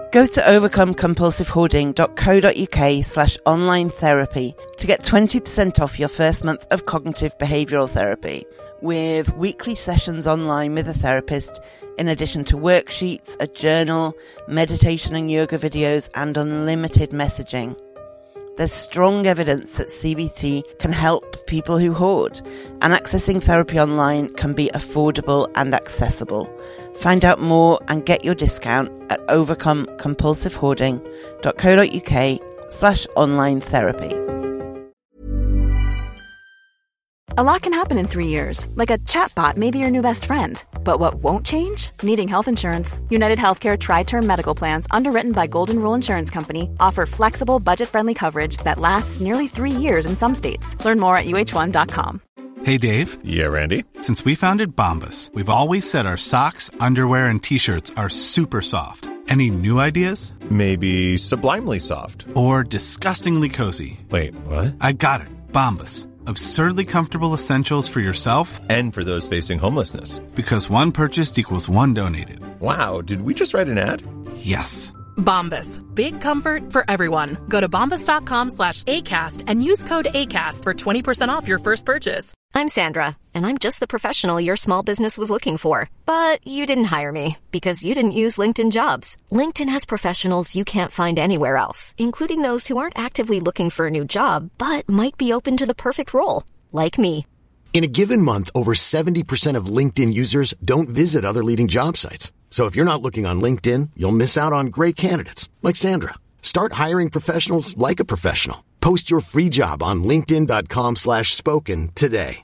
Go to overcomecompulsivehoarding.co.uk/online therapy to get 20% off your first month of cognitive behavioural therapy, with weekly sessions online with a therapist, in addition to worksheets, a journal, meditation and yoga videos, and unlimited messaging. There's strong evidence that CBT can help people who hoard, and accessing therapy online can be affordable and accessible. Find out more and get your discount at overcomecompulsivehoarding.co.uk/online therapy. A lot can happen in 3 years, like a chatbot may be your new best friend. But what won't change? Needing health insurance. United Healthcare Tri-Term Medical Plans, underwritten by Golden Rule Insurance Company, offer flexible, budget-friendly coverage that lasts nearly 3 years in some states. Learn more at uh1.com. Hey, Dave. Yeah, Randy. Since we founded Bombas, we've always said our socks, underwear, and T-shirts are super soft. Any new ideas? Maybe sublimely soft. Or disgustingly cozy. Wait, what? I got it. Bombas. Absurdly comfortable essentials for yourself and for those facing homelessness. Because one purchased equals one donated. Wow, did we just write an ad? Yes. Bombas. Big comfort for everyone. Go to bombas.com/ACAST and use code ACAST for 20% off your first purchase. I'm Sandra, and I'm just the professional your small business was looking for. But you didn't hire me because you didn't use LinkedIn Jobs. LinkedIn has professionals you can't find anywhere else, including those who aren't actively looking for a new job, but might be open to the perfect role, like me. In a given month, over 70% of LinkedIn users don't visit other leading job sites. So if you're not looking on LinkedIn, you'll miss out on great candidates like Sandra. Start hiring professionals like a professional. Post your free job on linkedin.com/spoken today.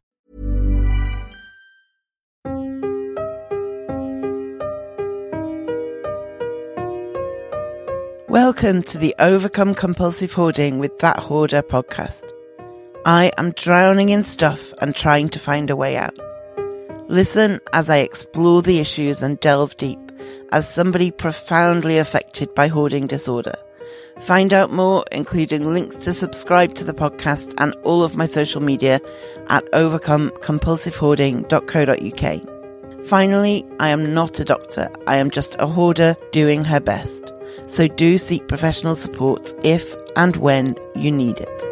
Welcome to the Overcome Compulsive Hoarding with That Hoarder podcast. I am drowning in stuff and trying to find a way out. Listen as I explore the issues and delve deep as somebody profoundly affected by hoarding disorder. Find out more, including links to subscribe to the podcast and all of my social media at overcomecompulsivehoarding.co.uk. Finally, I am not a doctor. I am just a hoarder doing her best. So do seek professional support if and when you need it.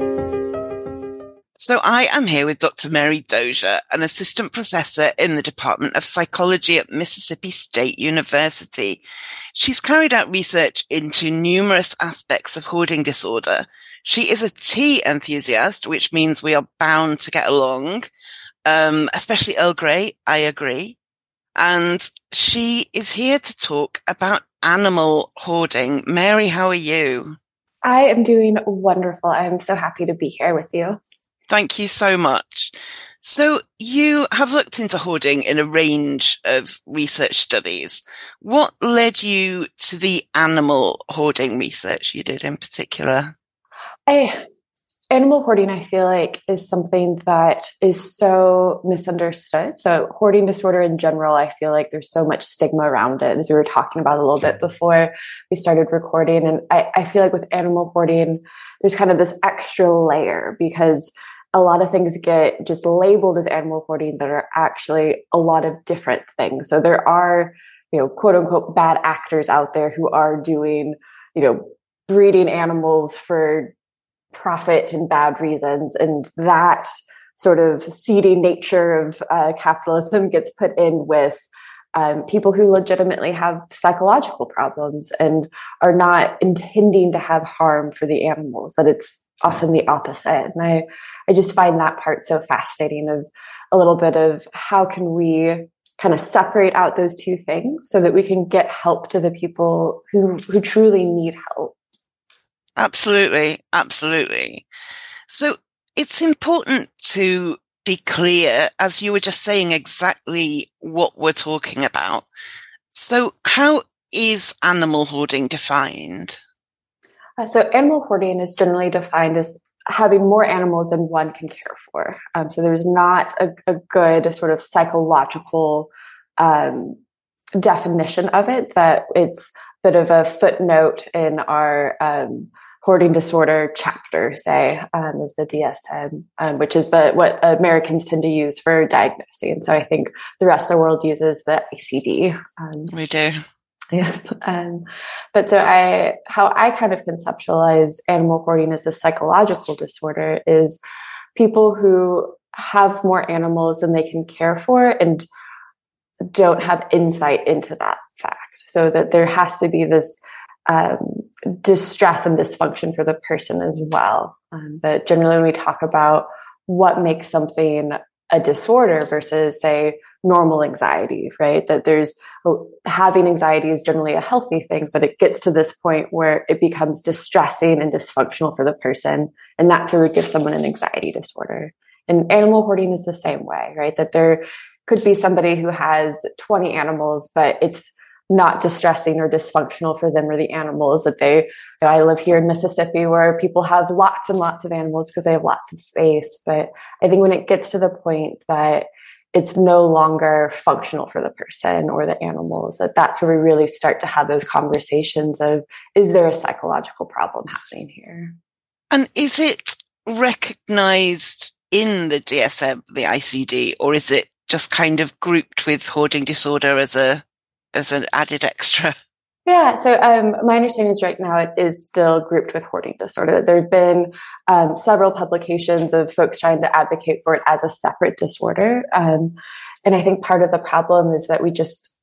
So I am here with Dr. Mary Dozier, an assistant professor in the Department of Psychology at Mississippi State University. She's carried out research into numerous aspects of hoarding disorder. She is a tea enthusiast, which means we are bound to get along, especially Earl Grey, I agree. And she is here to talk about animal hoarding. Mary, how are you? I am doing wonderful. I'm so happy to be here with you. Thank you so much. So you have looked into hoarding in a range of research studies. What led you to the animal hoarding research you did in particular? Animal hoarding, I feel like, is something that is so misunderstood. So hoarding disorder in general, I feel like there's so much stigma around it, as we were talking about a little bit before we started recording. And I feel like with animal hoarding, there's kind of this extra layer because a lot of things get just labeled as animal hoarding that are actually a lot of different things. So there are, quote unquote, bad actors out there who are doing, breeding animals for profit and bad reasons. And that sort of seedy nature of capitalism gets put in with people who legitimately have psychological problems and are not intending to have harm for the animals, that it's often the opposite. And I just find that part so fascinating, of a little bit of how can we kind of separate out those two things so that we can get help to the people who truly need help. Absolutely. Absolutely. So it's important to be clear, as you were just saying, exactly what we're talking about. So how is animal hoarding defined? So animal hoarding is generally defined as having more animals than one can care for. So there's not a good sort of psychological definition of it, that it's a bit of a footnote in our hoarding disorder chapter, say, of the DSM, which is what Americans tend to use for diagnosing. And so I think the rest of the world uses the ICD. We do. Yes. But how I kind of conceptualize animal hoarding as a psychological disorder is people who have more animals than they can care for and don't have insight into that fact. So that there has to be this distress and dysfunction for the person as well. But generally when we talk about what makes something a disorder versus, say, normal anxiety, right? That having anxiety is generally a healthy thing, but it gets to this point where it becomes distressing and dysfunctional for the person. And that's where we give someone an anxiety disorder. And animal hoarding is the same way, right? That there could be somebody who has 20 animals, but it's not distressing or dysfunctional for them or the animals I live here in Mississippi where people have lots and lots of animals because they have lots of space. But I think when it gets to the point that it's no longer functional for the person or the animals, that's where we really start to have those conversations of, is there a psychological problem happening here? And is it recognized in the DSM, the ICD, or is it just kind of grouped with hoarding disorder as an added extra? Yeah, so my understanding is right now it is still grouped with hoarding disorder. There have been several publications of folks trying to advocate for it as a separate disorder. And I think part of the problem is that we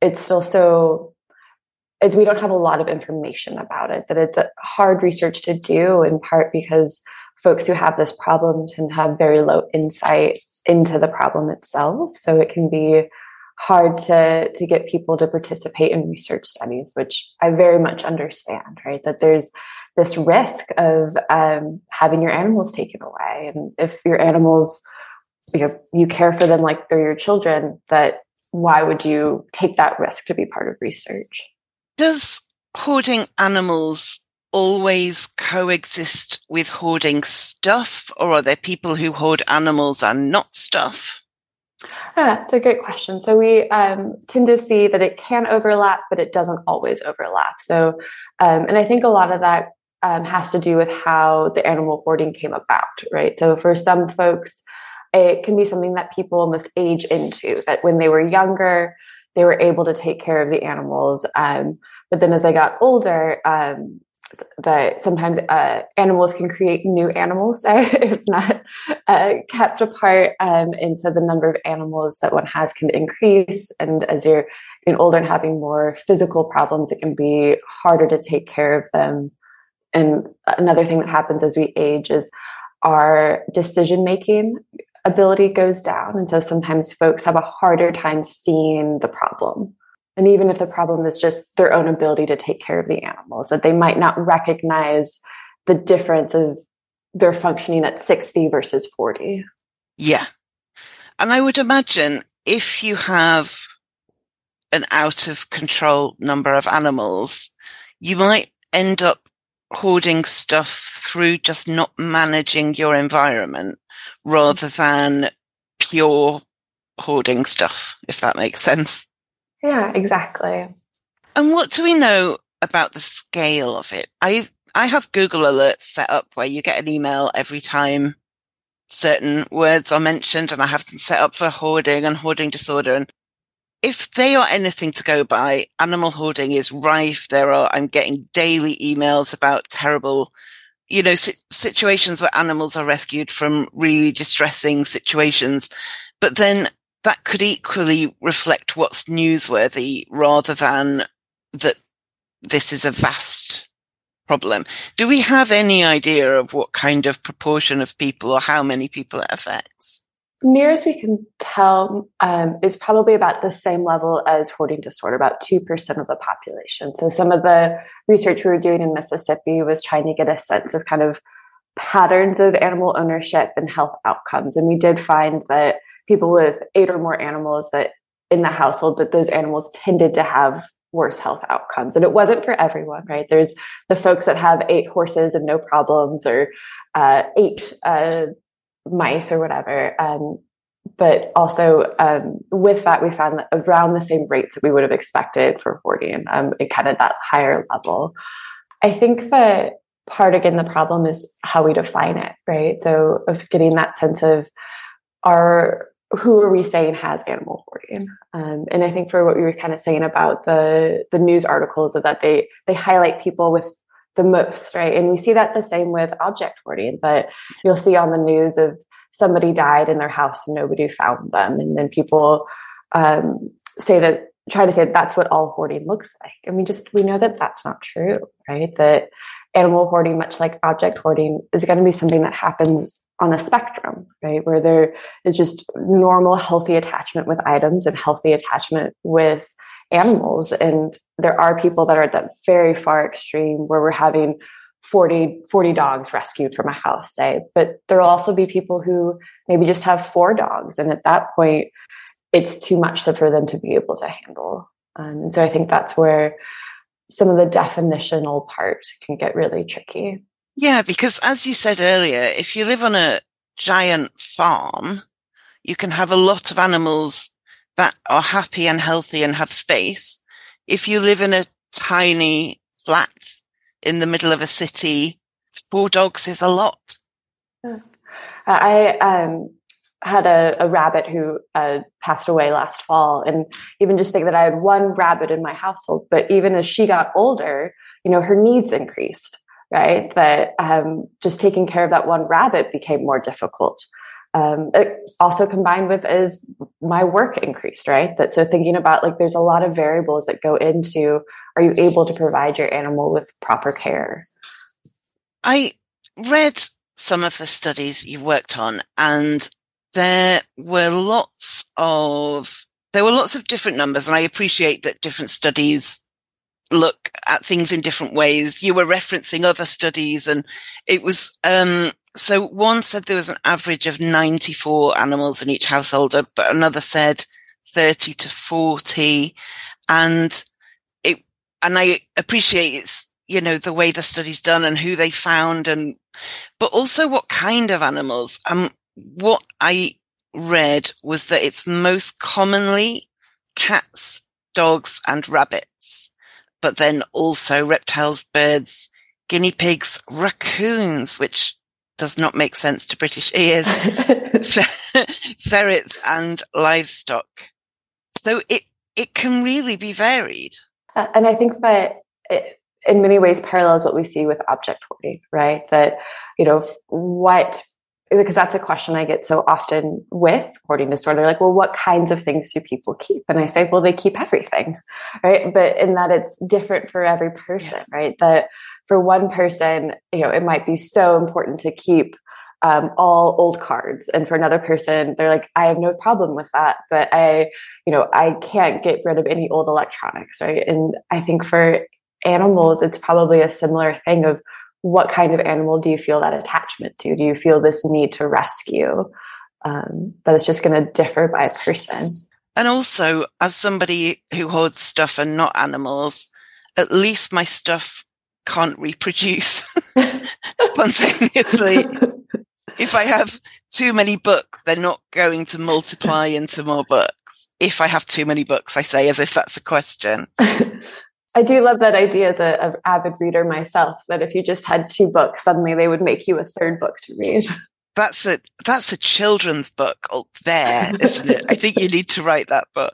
don't have a lot of information about it, that it's hard research to do, in part because folks who have this problem tend to have very low insight into the problem itself. So it can be hard to get people to participate in research studies, which I very much understand, right? That there's this risk of having your animals taken away. And if your animals, you care for them like they're your children, that why would you take that risk to be part of research? Does hoarding animals always coexist with hoarding stuff, or are there people who hoard animals and not stuff? It's a great question. So we tend to see that it can overlap, but it doesn't always overlap. So, and I think a lot of that has to do with how the animal hoarding came about, right? So for some folks, it can be something that people almost age into, that when they were younger, they were able to take care of the animals. But then as they got older, that sometimes animals can create new animals if not kept apart. And so the number of animals that one has can increase. And as you're getting older and having more physical problems, it can be harder to take care of them. And another thing that happens as we age is our decision-making ability goes down. And so sometimes folks have a harder time seeing the problem. And even if the problem is just their own ability to take care of the animals, that they might not recognize the difference of their functioning at 60 versus 40. Yeah. And I would imagine if you have an out of control number of animals, you might end up hoarding stuff through just not managing your environment rather than pure hoarding stuff, if that makes sense. Yeah, exactly. And what do we know about the scale of it? I have Google Alerts set up where you get an email every time certain words are mentioned, and I have them set up for hoarding and hoarding disorder. And if they are anything to go by, animal hoarding is rife. I'm getting daily emails about terrible, situations where animals are rescued from really distressing situations. But then that could equally reflect what's newsworthy rather than that this is a vast problem. Do we have any idea of what kind of proportion of people or how many people it affects? Near as we can tell, is probably about the same level as hoarding disorder, about 2% of the population. So some of the research we were doing in Mississippi was trying to get a sense of kind of patterns of animal ownership and health outcomes. And we did find that people with 8 or more animals that in the household, that those animals tended to have worse health outcomes. And it wasn't for everyone, right? There's the folks that have 8 horses and no problems, or 8 mice or whatever. But also with that, we found that around the same rates that we would have expected for hoarding, it kind of that higher level. I think that part, again, the problem is how we define it, right? So of getting that sense of, who are we saying has animal hoarding? And I think for what we were kind of saying about the news articles is that they highlight people with the most, right? And we see that the same with object hoarding, that you'll see on the news of somebody died in their house and nobody found them. And then people try to say that's what all hoarding looks like. And we know that that's not true, right? That animal hoarding, much like object hoarding, is going to be something that happens on a spectrum, right? Where there is just normal, healthy attachment with items and healthy attachment with animals. And there are people that are at that very far extreme where we're having 40 dogs rescued from a house, say. But there will also be people who maybe just have 4 dogs. And at that point, it's too much for them to be able to handle. And so I think that's where some of the definitional part can get really tricky. Yeah, because as you said earlier, if you live on a giant farm, you can have a lot of animals that are happy and healthy and have space. If you live in a tiny flat in the middle of a city, 4 dogs is a lot. I had a rabbit who passed away last fall, and even just think that I had 1 rabbit in my household, but even as she got older, her needs increased, right? That just taking care of that 1 rabbit became more difficult. It also combined with is my work increased, right? So thinking about there's a lot of variables that go into, are you able to provide your animal with proper care? I read some of the studies you worked on, and there were lots of different numbers, and I appreciate that different studies look at things in different ways. You were referencing other studies, and it was, so one said there was an average of 94 animals in each household, but another said 30 to 40. And I appreciate it's, the way the study's done and who they found, but also what kind of animals. What I read was that it's most commonly cats, dogs, and rabbits, but then also reptiles, birds, guinea pigs, raccoons, which does not make sense to British ears, ferrets, and livestock. So it can really be varied. And I think that it, in many ways, parallels what we see with object hoarding, right? That, because that's a question I get so often with hoarding disorder, well, what kinds of things do people keep? And I say, well, they keep everything, right? But in that it's different for every person, right? That for one person, it might be so important to keep all old cards. And for another person, they're like, I have no problem with that, but I can't get rid of any old electronics, right? And I think for animals, it's probably a similar thing of, what kind of animal do you feel that attachment to? Do you feel this need to rescue? But it's just going to differ by person. And also, as somebody who hoards stuff and not animals, at least my stuff can't reproduce spontaneously. If I have too many books, they're not going to multiply into more books. If I have too many books, I say, as if that's a question. I do love that idea as an avid reader myself, that if you just had 2 books, suddenly they would make you a 3rd book to read. That's a children's book there, isn't it? I think you need to write that book.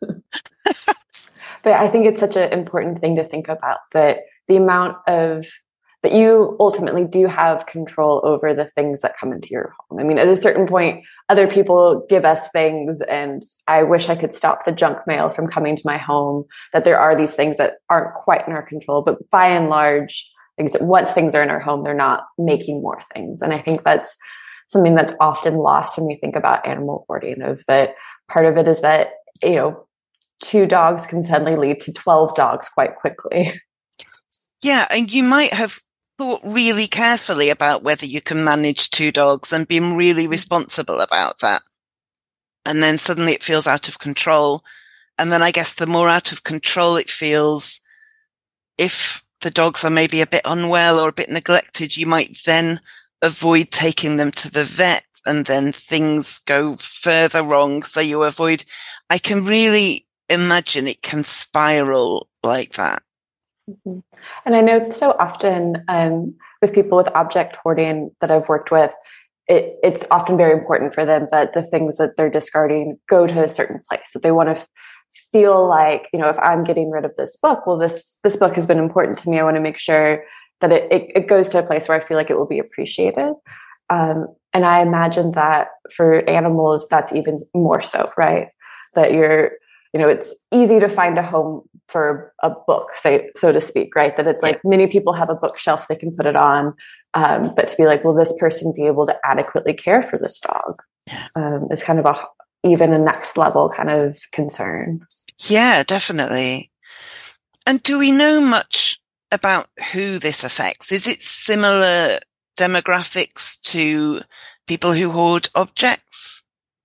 But I think it's such an important thing to think about, that the amount of that you ultimately do have control over the things that come into your home. I mean, at a certain point, other people give us things, and I wish I could stop the junk mail from coming to my home, that there are these things that aren't quite in our control. But by and large, once things are in our home, they're not making more things. And I think that's something that's often lost when we think about animal hoarding, of that part of it is that, 2 dogs can suddenly lead to 12 dogs quite quickly. Yeah, and you might have thought really carefully about whether you can manage 2 dogs and been really responsible about that. And then suddenly it feels out of control. And then I guess the more out of control it feels, if the dogs are maybe a bit unwell or a bit neglected, you might then avoid taking them to the vet, and then things go further wrong. So you avoid, I can really imagine it can spiral like that. Mm-hmm. And I know so often with people with object hoarding that I've worked with, it's often very important for them that the things that they're discarding go to a certain place, that they want to feel like, if I'm getting rid of this book, well, this book has been important to me. I want to make sure that it goes to a place where I feel like it will be appreciated. And I imagine that for animals, that's even more so, right? That it's easy to find a home for a book, say, so to speak, right? That it's like many people have a bookshelf they can put it on. But to be like, will this person be able to adequately care for this dog? Is kind of even a next level kind of concern. Yeah, definitely. And do we know much about who this affects? Is it similar demographics to people who hoard objects?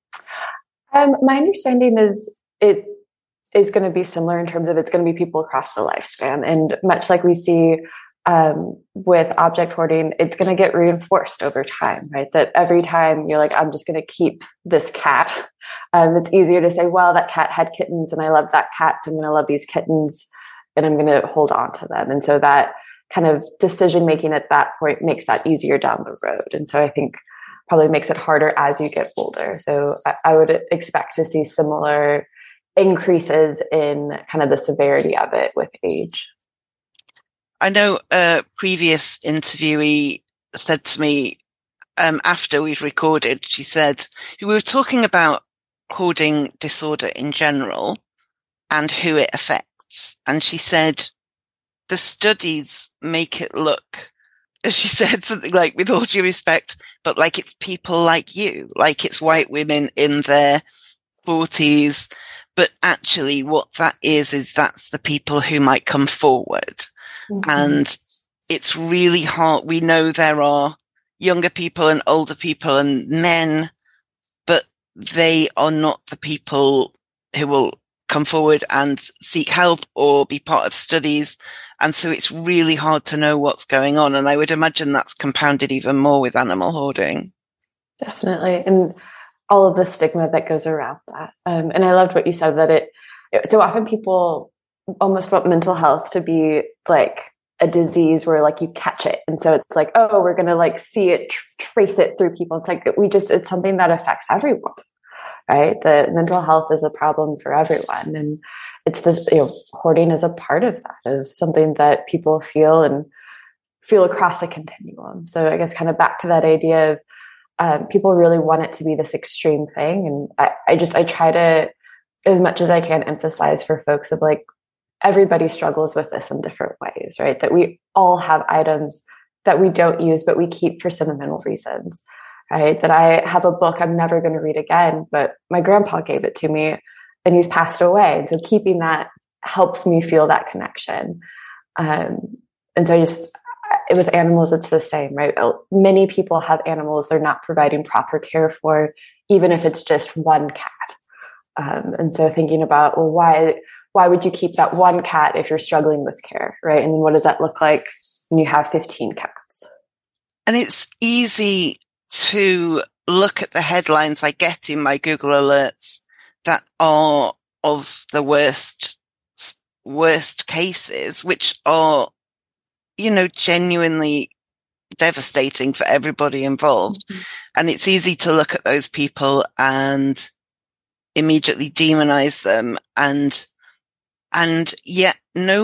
My understanding is it is going to be similar in terms of it's going to be people across the lifespan. And much like we see with object hoarding, it's going to get reinforced over time, right? That every time you're like, I'm just going to keep this cat. It's easier to say, well, that cat had kittens and I love that cat, so I'm going to love these kittens and I'm going to hold on to them. And so that kind of decision making at that point makes that easier down the road. And so I think probably makes it harder as you get older. So I would expect to see similar increases in kind of the severity of it with age. I know a previous interviewee said to me, after we've recorded, she said, we were talking about hoarding disorder in general and who it affects. And she said, the studies make it look, as she said, something like, with all due respect, but like it's people like you, like it's white women in their 40s. But actually what that is that's the people who might come forward. Mm-hmm. And it's really hard. We know there are younger people and older people and men, but they are not the people who will come forward and seek help or be part of studies. And so it's really hard to know what's going on. And I would imagine that's compounded even more with animal hoarding. Definitely. And all of the stigma that goes around that. And I loved what you said, that so often people almost want mental health to be like a disease where like you catch it. And so it's like, oh, we're going to like see it, trace it through people. It's like, it's something that affects everyone, right? The mental health is a problem for everyone. And it's this, hoarding is a part of that, of something that people feel across a continuum. So I guess kind of back to that idea of, people really want it to be this extreme thing. And I try to, as much as I can, emphasize for folks of like, everybody struggles with this in different ways, right? That we all have items that we don't use, but we keep for sentimental reasons, right? That I have a book I'm never going to read again, but my grandpa gave it to me and he's passed away. And so keeping that helps me feel that connection. And so with animals, it's the same, right? Many people have animals they're not providing proper care for, even if it's just one cat. And so thinking about, well, why would you keep that one cat if you're struggling with care, right? And what does that look like when you have 15 cats? And it's easy to look at the headlines I get in my Google alerts that are of the worst cases, which are, genuinely devastating for everybody involved. Mm-hmm. And it's easy to look at those people and immediately demonize them. And yet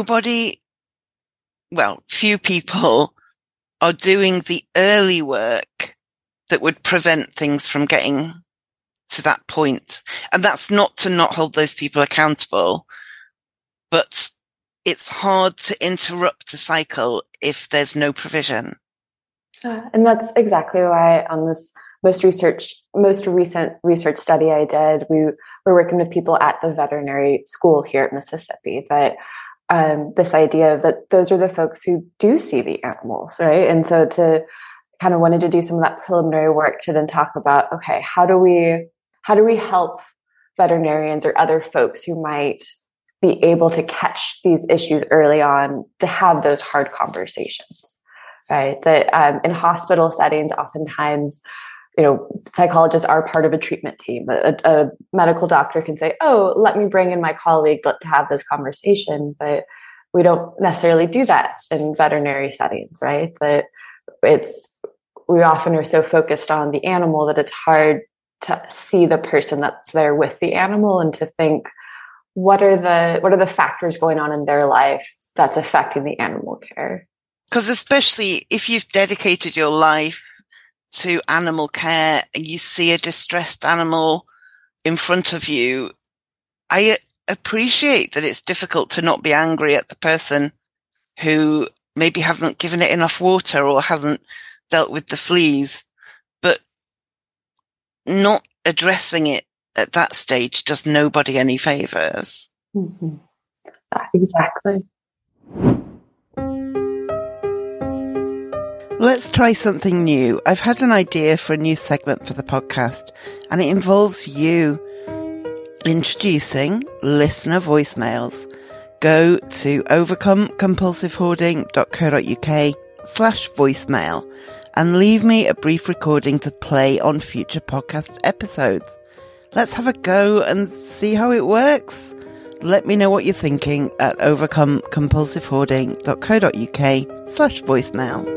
few people are doing the early work that would prevent things from getting to that point. And that's not to not hold those people accountable, but it's hard to interrupt a cycle if there's no provision. And that's exactly why on this most recent research study I did, we were working with people at the veterinary school here at Mississippi, that this idea of that those are the folks who do see the animals, right? And so to kind of wanted to do some of that preliminary work to then talk about, okay, how do we help veterinarians or other folks who might be able to catch these issues early on to have those hard conversations, right? That in hospital settings, oftentimes, psychologists are part of a treatment team. A medical doctor can say, oh, let me bring in my colleague to have this conversation. But we don't necessarily do that in veterinary settings, right? That we often are so focused on the animal that it's hard to see the person that's there with the animal and to think, what are the factors going on in their life that's affecting the animal care? Because especially if you've dedicated your life to animal care and you see a distressed animal in front of you, I appreciate that it's difficult to not be angry at the person who maybe hasn't given it enough water or hasn't dealt with the fleas, but not addressing it at that stage does nobody any favors. Mm-hmm. Exactly. Let's try something new. I've had an idea for a new segment for the podcast, and it involves you. Introducing listener voicemails. Go to overcomecompulsivehoarding.co.uk/voicemail and leave me a brief recording to play on future podcast episodes. Let's have a go and see how it works. Let me know what you're thinking at overcomecompulsivehoarding.co.uk/voicemail.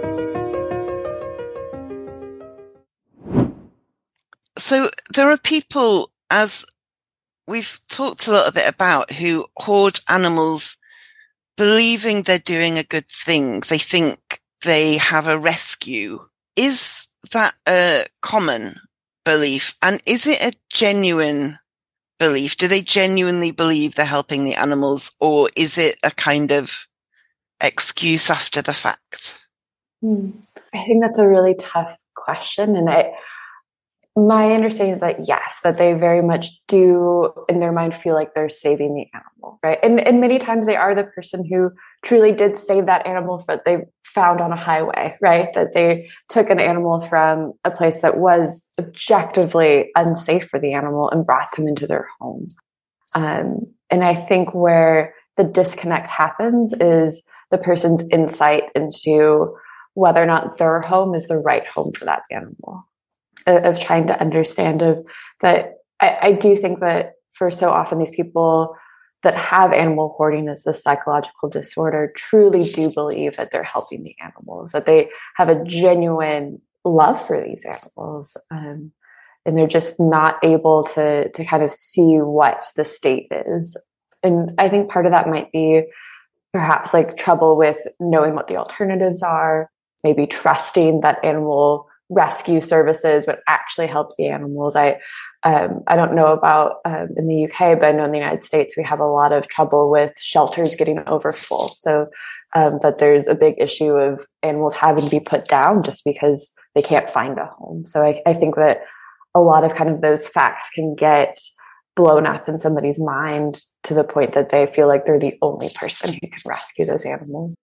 So there are people, as we've talked a little bit about, who hoard animals believing they're doing a good thing. They think they have a rescue. Is that a common belief? And is it a genuine belief? Do they genuinely believe they're helping the animals, or is it a kind of excuse after the fact? I think that's a really tough question. And my understanding is that yes, that they very much do in their mind feel like they're saving the animal, right? And many times they are the person who truly did save that animal that they found on a highway, right? That they took an animal from a place that was objectively unsafe for the animal and brought them into their home. And I think where the disconnect happens is the person's insight into whether or not their home is the right home for that animal. Of trying to understand that I do think that for so often these people that have animal hoarding as a psychological disorder truly do believe that they're helping the animals, that they have a genuine love for these animals, and they're just not able to kind of see what the state is. And I think part of that might be perhaps like trouble with knowing what the alternatives are, maybe trusting that animal rescue services would actually help the animals. I don't know about in the UK, but I know in the United States we have a lot of trouble with shelters getting overfull. So that there's a big issue of animals having to be put down just because they can't find a home. So I think that a lot of kind of those facts can get blown up in somebody's mind to the point that they feel like they're the only person who can rescue those animals.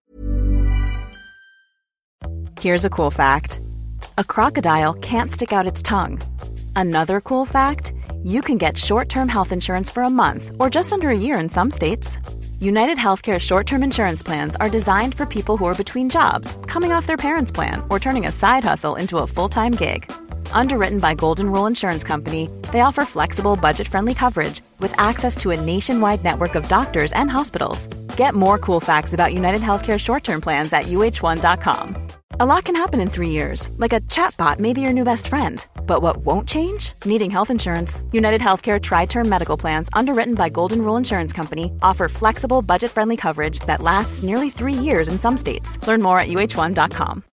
Here's a cool fact. A crocodile can't stick out its tongue. Another cool fact, you can get short-term health insurance for a month or just under a year in some states. United Healthcare short-term insurance plans are designed for people who are between jobs, coming off their parents' plan, or turning a side hustle into a full-time gig. Underwritten by Golden Rule Insurance Company, they offer flexible, budget-friendly coverage with access to a nationwide network of doctors and hospitals. Get more cool facts about United Healthcare short-term plans at uh1.com. A lot can happen in 3 years, like a chatbot may be your new best friend. But what won't change? Needing health insurance. United Healthcare Tri-Term Medical Plans, underwritten by Golden Rule Insurance Company, offer flexible, budget-friendly coverage that lasts nearly 3 years in some states. Learn more at uh1.com.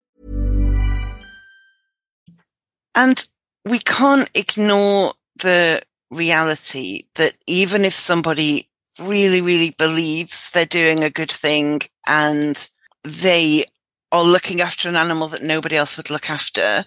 And we can't ignore the reality that even if somebody really, really believes they're doing a good thing and they are looking after an animal that nobody else would look after,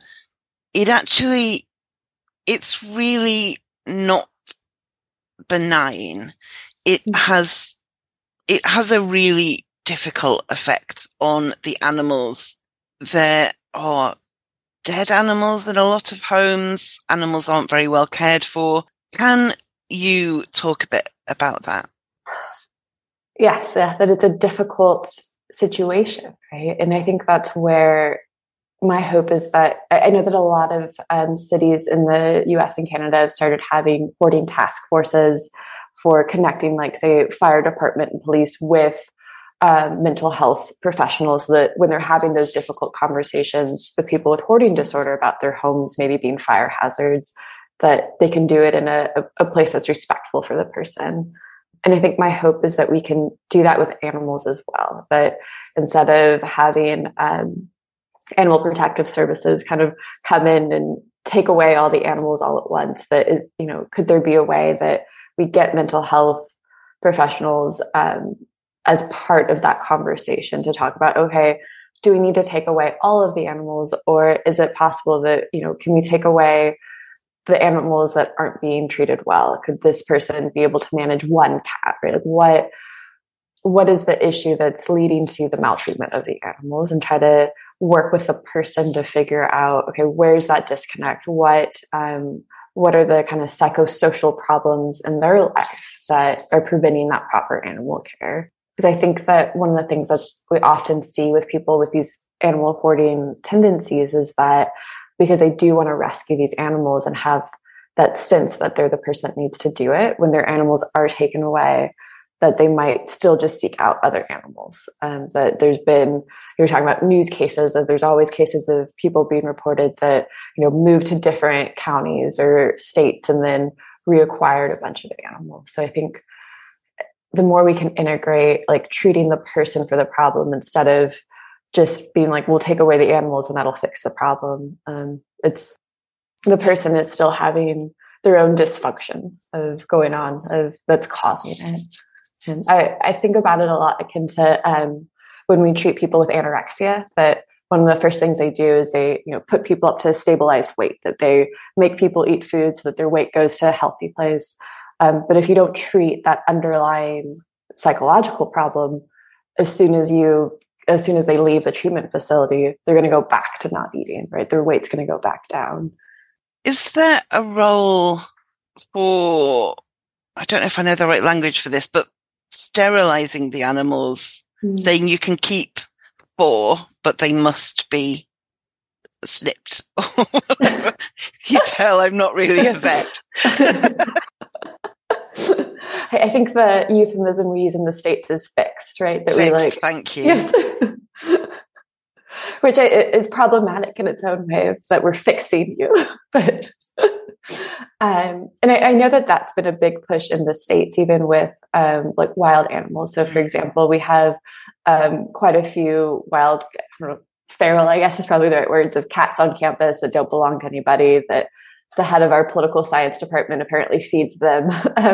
it's really not benign. It has a really difficult effect on the animals. There are dead animals in a lot of homes. Animals aren't very well cared for. Can you talk a bit about that? Yes, that it's a difficult situation, right? And I think that's where my hope is that I know that a lot of cities in the US and Canada have started having hoarding task forces for connecting, like, say, fire department and police with mental health professionals, so that when they're having those difficult conversations with people with hoarding disorder about their homes maybe being fire hazards, that they can do it in a place that's respectful for the person. And I think my hope is that we can do that with animals as well. But instead of having animal protective services kind of come in and take away all the animals all at once, that could there be a way that we get mental health professionals as part of that conversation to talk about, okay, do we need to take away all of the animals, or is it possible that, can we take away the animals that aren't being treated well? Could this person be able to manage one cat, right? Like what is the issue that's leading to the maltreatment of the animals, and try to work with the person to figure out, okay, where's that disconnect? What are the kind of psychosocial problems in their life that are preventing that proper animal care? Because I think that one of the things that we often see with people with these animal hoarding tendencies is that because they do want to rescue these animals and have that sense that they're the person that needs to do it, when their animals are taken away, that they might still just seek out other animals. That you're talking about news cases, that there's always cases of people being reported that, moved to different counties or states and then reacquired a bunch of animals. So I think the more we can integrate, like treating the person for the problem instead of just being like, we'll take away the animals and that'll fix the problem. It's the person is still having their own dysfunction of going on that's causing it. And I think about it a lot akin to when we treat people with anorexia, that one of the first things they do is they put people up to a stabilized weight, that they make people eat food so that their weight goes to a healthy place. But if you don't treat that underlying psychological problem, as soon as they leave the treatment facility, they're going to go back to not eating, right? Their weight's going to go back down. Is there a role for, I don't know if I know the right language for this, but sterilizing the animals, saying you can keep 4, but they must be snipped? You tell I'm not really a vet. I think the euphemism we use in the States is fixed, right? That fixed, thank you. Yes. Which is problematic in its own way, that we're fixing you. But and I know that that's been a big push in the States, even with like wild animals. So for example, we have quite a few wild, feral, I guess is probably the right words, of cats on campus that don't belong to anybody, that the head of our political science department apparently feeds them.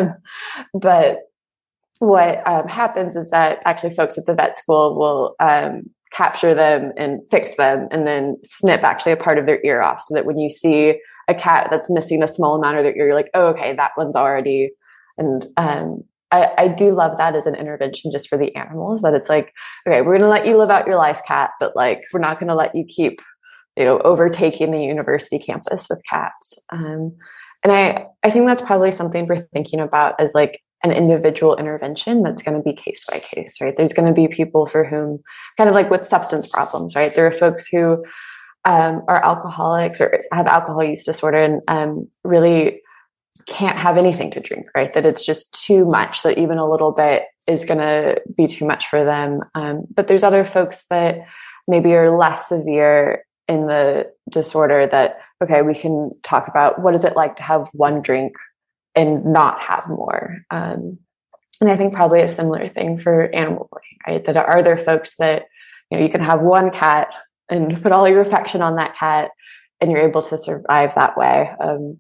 But what happens is that actually folks at the vet school will capture them and fix them and then snip actually a part of their ear off, so that when you see a cat that's missing a small amount of their ear, you're like, oh, okay, that one's already. And I do love that as an intervention just for the animals, that it's like, okay, we're going to let you live out your life, cat, but like, we're not going to let you keep overtaking the university campus with cats. And I think that's probably something we're thinking about as like an individual intervention that's going to be case by case, right? There's going to be people for whom, kind of like with substance problems, right? There are folks who are alcoholics or have alcohol use disorder and really can't have anything to drink, right? That it's just too much, that even a little bit is going to be too much for them. But there's other folks that maybe are less severe in the disorder, that, okay, we can talk about what is it like to have one drink and not have more. And I think probably a similar thing for animal hoarding, right? That are there folks that, you can have one cat and put all your affection on that cat and you're able to survive that way.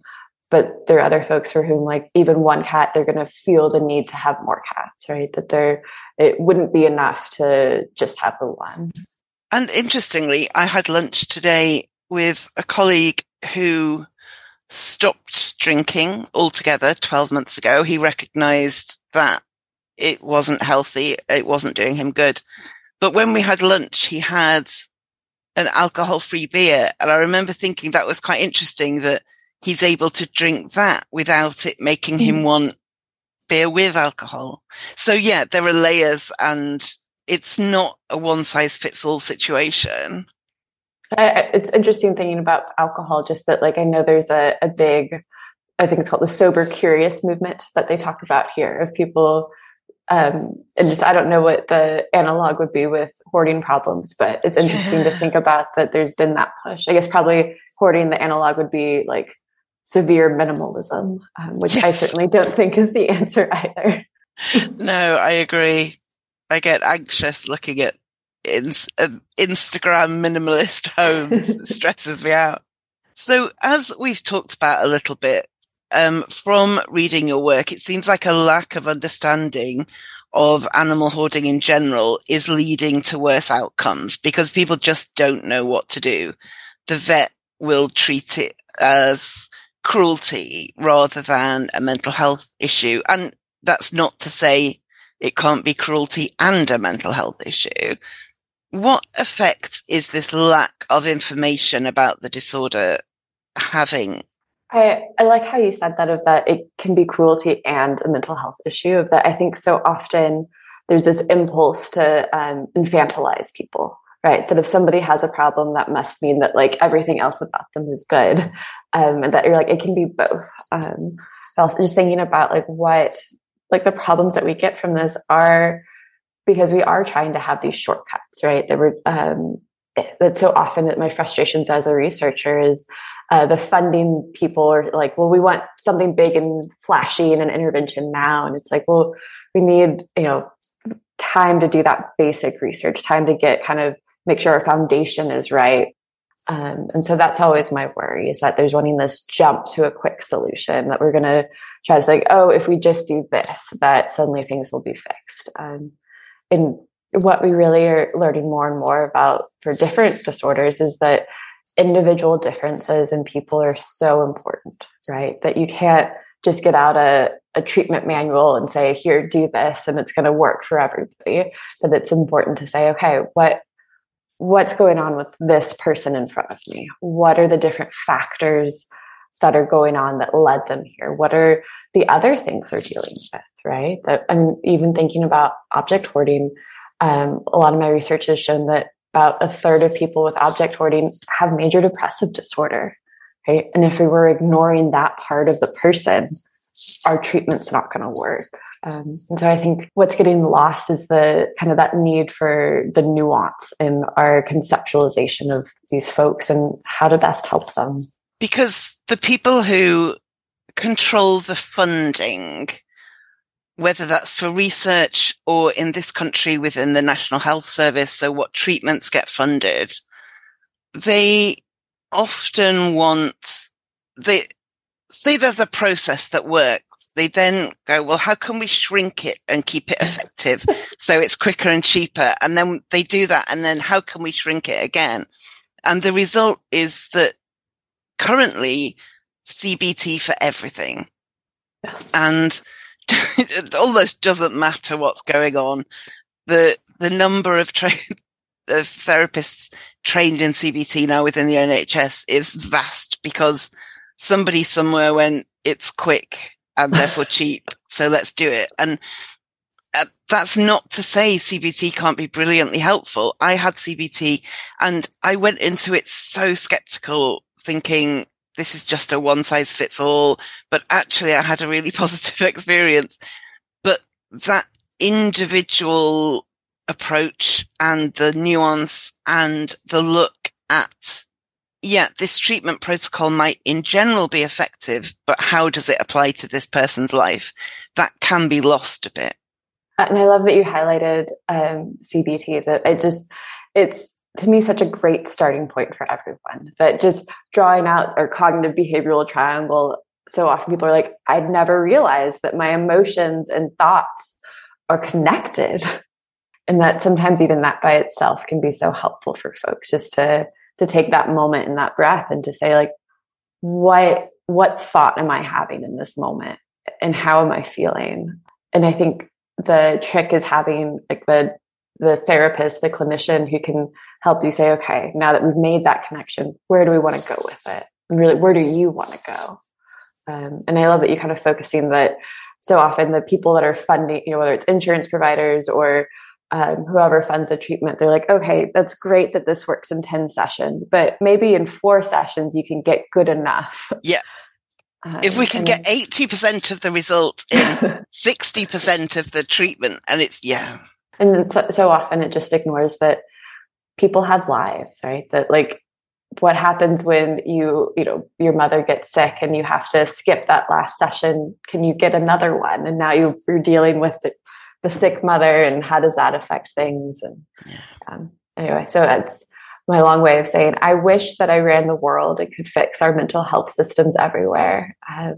But there are other folks for whom, like, even one cat, they're going to feel the need to have more cats, right? That it wouldn't be enough to just have the one. And interestingly, I had lunch today with a colleague who stopped drinking altogether 12 months ago. He recognized that it wasn't healthy. It wasn't doing him good. But when we had lunch, he had an alcohol-free beer. And I remember thinking that was quite interesting, that he's able to drink that without it making him want beer with alcohol. So yeah, there are layers, and it's not a one-size-fits-all situation. It's interesting thinking about alcohol, just that, like, I know there's a big, I think it's called the sober curious movement that they talk about here, of people And just, I don't know what the analog would be with hoarding problems, but it's interesting to think about that there's been that push. I guess probably hoarding, the analog would be like severe minimalism, which I certainly don't think is the answer either. No, I agree. I get anxious looking at Instagram minimalist homes. It stresses me out. So as we've talked about a little bit, from reading your work, it seems like a lack of understanding of animal hoarding in general is leading to worse outcomes because people just don't know what to do. The vet will treat it as cruelty rather than a mental health issue. And that's not to say it can't be cruelty and a mental health issue. What effect is this lack of information about the disorder having? I like how you said that, of that it can be cruelty and a mental health issue. Of that, I think so often there's this impulse to infantilize people, right? That if somebody has a problem, that must mean that like everything else about them is good, and that you're like, it can be both. Also just thinking about like what, like the problems that we get from this are because we are trying to have these shortcuts, right? That's so often that my frustrations as a researcher is the funding people are like, well, we want something big and flashy and an intervention now. And it's like, well, we need, time to do that basic research, time to get kind of make sure our foundation is right. And so that's always my worry, is that there's wanting this jump to a quick solution, that we're going to try to say, oh, if we just do this, that suddenly things will be fixed. And what we really are learning more and more about for different disorders is that individual differences in people are so important, right? That you can't just get out a treatment manual and say, here, do this, and it's going to work for everybody. That it's important to say, okay, what's going on with this person in front of me? What are the different factors that are going on that led them here? What are the other things they're dealing with, right? That I'm even thinking about object hoarding. A lot of my research has shown that about a third of people with object hoarding have major depressive disorder, right? And if we were ignoring that part of the person, our treatment's not going to work. And so I think what's getting lost is the kind of that need for the nuance in our conceptualization of these folks and how to best help them. Because the people who control the funding, whether that's for research or in this country within the National Health Service, so what treatments get funded, they often they say there's a process that works. They then go, well, how can we shrink it and keep it effective so it's quicker and cheaper? And then they do that. And then how can we shrink it again? And the result is that currently CBT for everything. Yes. And it almost doesn't matter what's going on. The number of therapists trained in CBT now within the NHS is vast because somebody somewhere went, it's quick and therefore cheap, so let's do it. And that's not to say CBT can't be brilliantly helpful. I had CBT and I went into it so skeptical, thinking this is just a one size fits all, but actually I had a really positive experience. But that individual approach and the nuance and the look at, this treatment protocol might in general be effective, but how does it apply to this person's life? That can be lost a bit. And I love that you highlighted CBT, that it's to me such a great starting point for everyone, that just drawing out our cognitive behavioral triangle. So often people are like, I'd never realized that my emotions and thoughts are connected. And that sometimes even that by itself can be so helpful for folks, just to take that moment and that breath and to say, like, what thought am I having in this moment and how am I feeling? And I think the trick is having like the therapist, the clinician who can help you say, okay, now that we've made that connection, where do we want to go with it? And really, where do you want to go? And I love that you kind of focusing that so often the people that are funding, whether it's insurance providers or whoever funds the treatment, they're like, okay, that's great that this works in 10 sessions, but maybe in 4 sessions you can get good enough. Yeah. If we can get 80% of the result in 60% of the treatment, and And so often it just ignores that people have lives, right? That like what happens when your mother gets sick and you have to skip that last session, can you get another one? And now you're dealing with the sick mother, and how does that affect things? And anyway, so that's my long way of saying, I wish that I ran the world and could fix our mental health systems everywhere.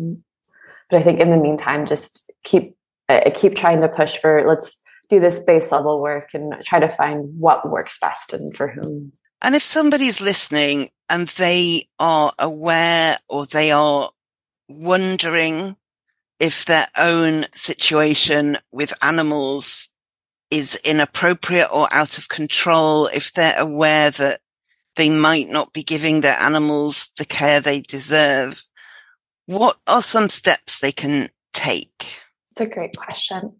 But I think in the meantime, just keep trying to push for, let's do this base level work and try to find what works best and for whom. And if somebody's listening and they are aware or they are wondering if their own situation with animals is inappropriate or out of control, if they're aware that they might not be giving their animals the care they deserve, what are some steps they can take? It's a great question.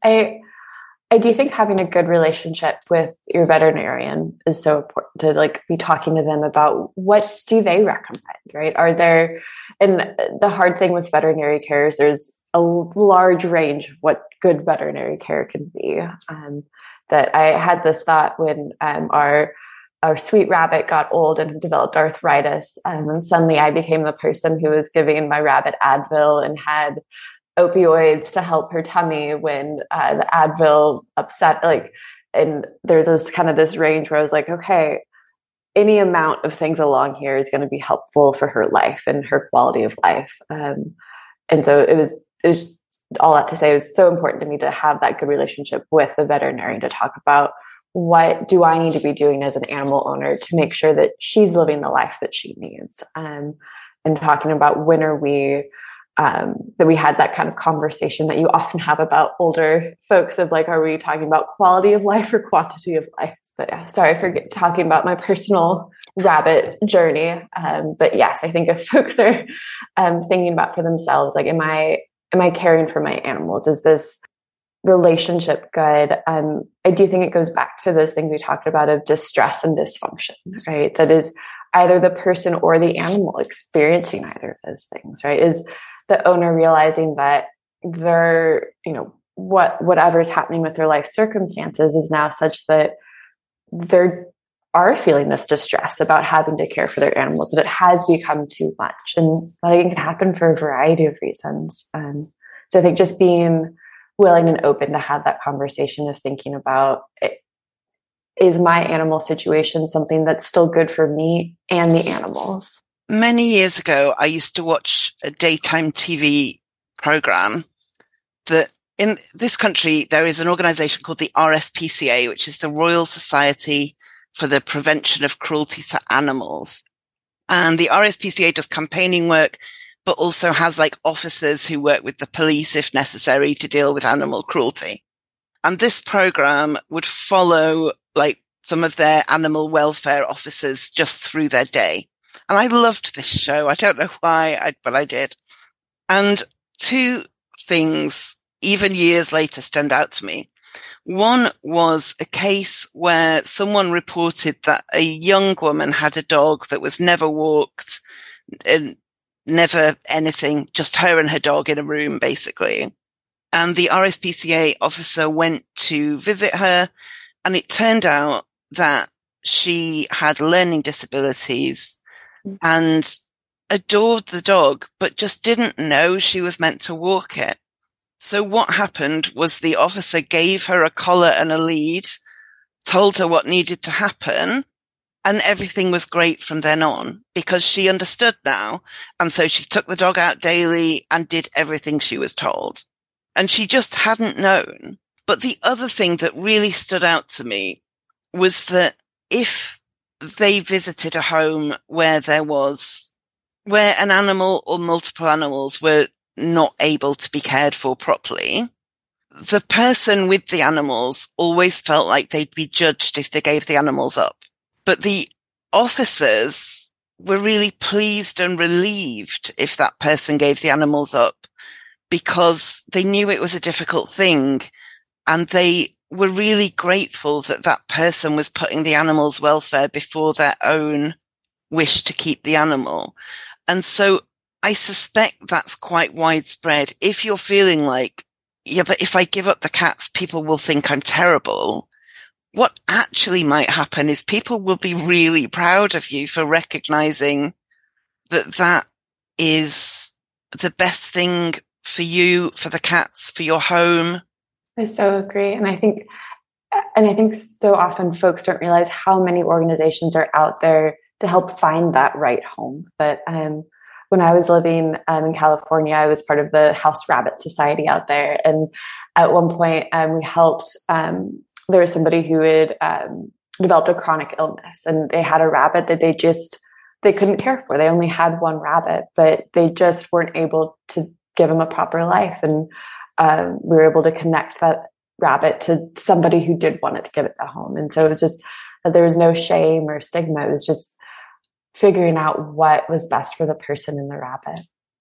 I do think having a good relationship with your veterinarian is so important, to like be talking to them about what do they recommend, right? And the hard thing with veterinary care is there's a large range of what good veterinary care can be. That I had this thought when our sweet rabbit got old and developed arthritis, and suddenly I became the person who was giving my rabbit Advil and had opioids to help her tummy when the Advil upset, and there's this range where I was like, okay, any amount of things along here is going to be helpful for her life and her quality of life. And so it was all that to say, it was so important to me to have that good relationship with the veterinarian, to talk about what do I need to be doing as an animal owner to make sure that she's living the life that she needs. And talking about when are we, that we had that kind of conversation that you often have about older folks of like, are we talking about quality of life or quantity of life? But yeah, sorry for talking about my personal rabbit journey. But yes, I think if folks are thinking about for themselves, like, am I caring for my animals? Is this relationship good? I do think it goes back to those things we talked about of distress and dysfunction, right? That is either the person or the animal experiencing either of those things, right? Is the owner realizing that they're, whatever's happening with their life circumstances is now such that they are feeling this distress about having to care for their animals, that it has become too much. And I think it can happen for a variety of reasons. So I think just being willing and open to have that conversation of thinking about, is my animal situation something that's still good for me and the animals? Many years ago, I used to watch a daytime TV program that in this country, there is an organization called the RSPCA, which is the Royal Society for the Prevention of Cruelty to Animals. And the RSPCA does campaigning work, but also has like officers who work with the police if necessary to deal with animal cruelty. And this program would follow like some of their animal welfare officers just through their day. And I loved this show. I don't know why, but I did. And two things, even years later, stand out to me. One was a case where someone reported that a young woman had a dog that was never walked and never anything, just her and her dog in a room, basically. And the RSPCA officer went to visit her, and it turned out that she had learning disabilities and adored the dog, but just didn't know she was meant to walk it. So what happened was the officer gave her a collar and a lead, told her what needed to happen, and everything was great from then on because she understood now. And so she took the dog out daily and did everything she was told. And she just hadn't known. But the other thing that really stood out to me was that if they visited a home where an animal or multiple animals were not able to be cared for properly, the person with the animals always felt like they'd be judged if they gave the animals up. But the officers were really pleased and relieved if that person gave the animals up because they knew it was a difficult thing, and they were really grateful that that person was putting the animal's welfare before their own wish to keep the animal. And so I suspect that's quite widespread. If you're feeling like, yeah, but if I give up the cats, people will think I'm terrible. What actually might happen is people will be really proud of you for recognizing that that is the best thing for you, for the cats, for your home. I so agree. And I think so often folks don't realize how many organizations are out there to help find that right home. But when I was living in California, I was part of the House Rabbit Society out there. And at one point, we helped, there was somebody who had developed a chronic illness, and they had a rabbit that they couldn't care for. They only had one rabbit, but they just weren't able to give him a proper life. And we were able to connect that rabbit to somebody who did want it to give it a home. And so it was just that there was no shame or stigma. It was just figuring out what was best for the person and the rabbit.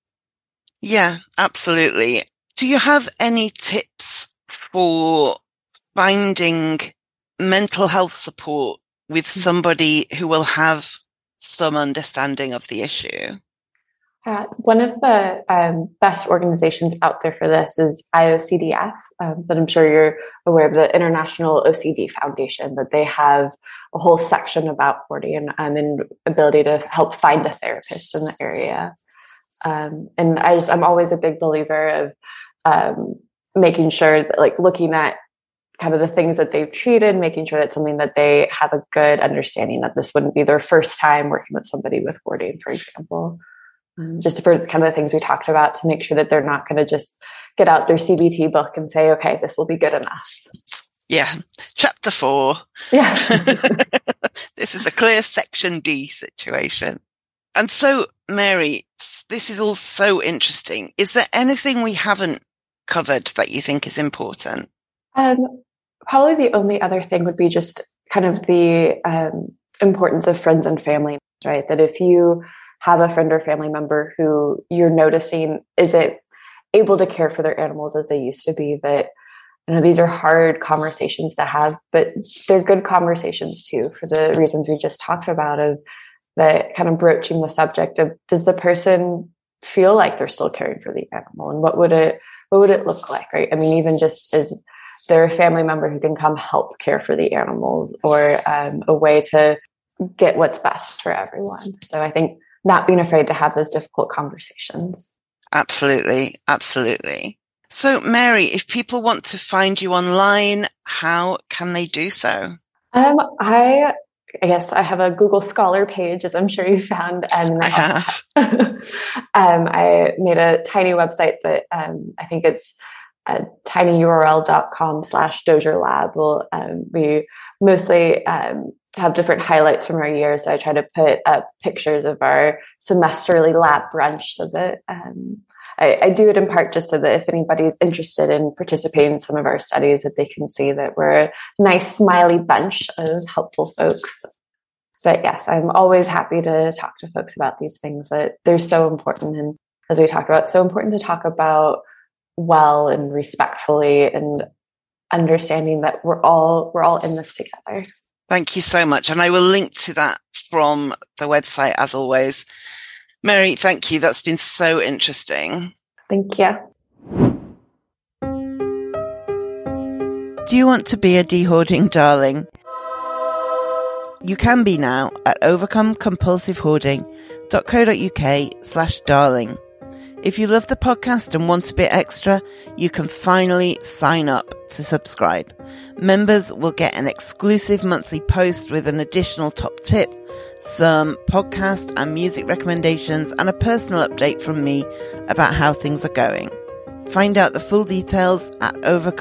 Yeah, absolutely. Do you have any tips for finding mental health support with somebody who will have some understanding of the issue? One of the best organizations out there for this is IOCDF, that I'm sure you're aware of, the International OCD Foundation, that they have a whole section about hoarding and ability to help find a therapist in the area. And I'm always a big believer of making sure that, like, looking at kind of the things that they've treated, making sure that's something that they have a good understanding, that this wouldn't be their first time working with somebody with hoarding, for example. Just for kind of the things we talked about, to make sure that they're not going to just get out their CBT book and say, okay, this will be good enough. Yeah. Chapter 4. Yeah. This is a clear section D situation. And so, Mary, this is all so interesting. Is there anything we haven't covered that you think is important? Probably the only other thing would be just kind of the importance of friends and family, right? That if you have a friend or family member who you're noticing isn't able to care for their animals as they used to be, that, you know, these are hard conversations to have, but they're good conversations too, for the reasons we just talked about, of that kind of broaching the subject of, does the person feel like they're still caring for the animal, and what would it look like, right? I mean, even just as they're a family member who can come help care for the animals, or a way to get what's best for everyone. So I think not being afraid to have those difficult conversations. Absolutely. Absolutely. So, Mary, if people want to find you online, how can they do so? I guess I have a Google Scholar page, as I'm sure you found. I have. I made a tiny website that I think it's tinyurl.com/DozierLab. We mostly have different highlights from our year. So I try to put up pictures of our semesterly lab brunch, so that I do it in part just so that if anybody's interested in participating in some of our studies, that they can see that we're a nice, smiley bunch of helpful folks. But yes, I'm always happy to talk to folks about these things, that they're so important. And as we talked about, it's so important to talk about well and respectfully, and understanding that we're all in this together. Thank you so much. And I will link to that from the website, as always. Mary, thank you. That's been so interesting. Thank you. Do you want to be a de-hoarding darling? You can be now at overcomecompulsivehoarding.co.uk/darling. If you love the podcast and want a bit extra, you can finally sign up to subscribe. Members will get an exclusive monthly post with an additional top tip, some podcast and music recommendations, and a personal update from me about how things are going. Find out the full details at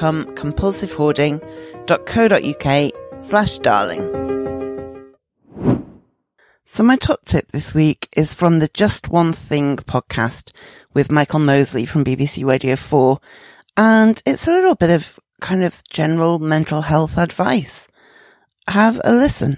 overcomecompulsivehoarding.co.uk/darling. So my top tip this week is from the Just One Thing podcast with Michael Mosley from BBC Radio 4. And it's a little bit of kind of general mental health advice. Have a listen.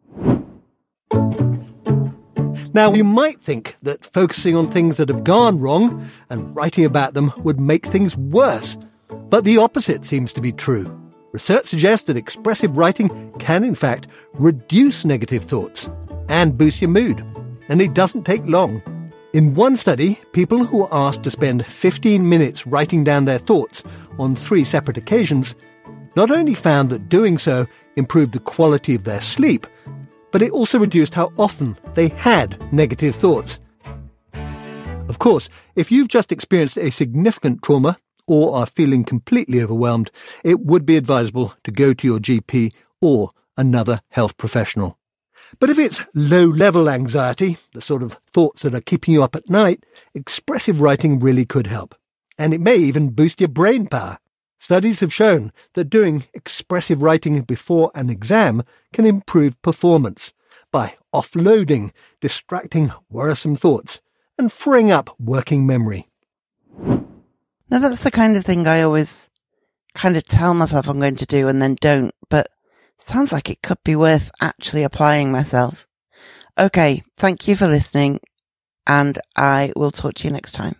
Now, you might think that focusing on things that have gone wrong and writing about them would make things worse. But the opposite seems to be true. Research suggests that expressive writing can, in fact, reduce negative thoughts and boost your mood. And it doesn't take long. In one study, people who were asked to spend 15 minutes writing down their thoughts on 3 separate occasions not only found that doing so improved the quality of their sleep, but it also reduced how often they had negative thoughts. Of course, if you've just experienced a significant trauma or are feeling completely overwhelmed, it would be advisable to go to your GP or another health professional. But if it's low-level anxiety, the sort of thoughts that are keeping you up at night, expressive writing really could help. And it may even boost your brain power. Studies have shown that doing expressive writing before an exam can improve performance by offloading, distracting worrisome thoughts, and freeing up working memory. Now that's the kind of thing I always kind of tell myself I'm going to do and then don't, but sounds like it could be worth actually applying myself. Okay, thank you for listening, and I will talk to you next time.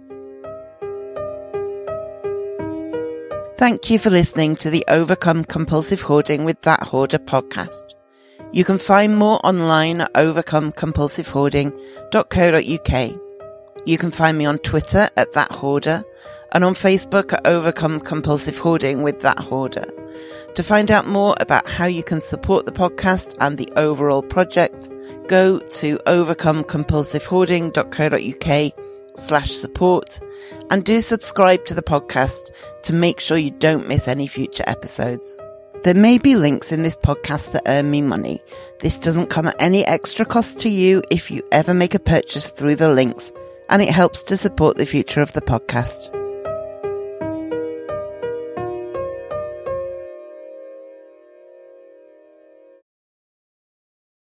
Thank you for listening to the Overcome Compulsive Hoarding with That Hoarder podcast. You can find more online at overcomecompulsivehoarding.co.uk. You can find me on Twitter at That Hoarder and on Facebook at Overcome Compulsive Hoarding with That Hoarder. To find out more about how you can support the podcast and the overall project, go to overcomecompulsivehoarding.co.uk/support and do subscribe to the podcast to make sure you don't miss any future episodes. There may be links in this podcast that earn me money. This doesn't come at any extra cost to you if you ever make a purchase through the links, and it helps to support the future of the podcast.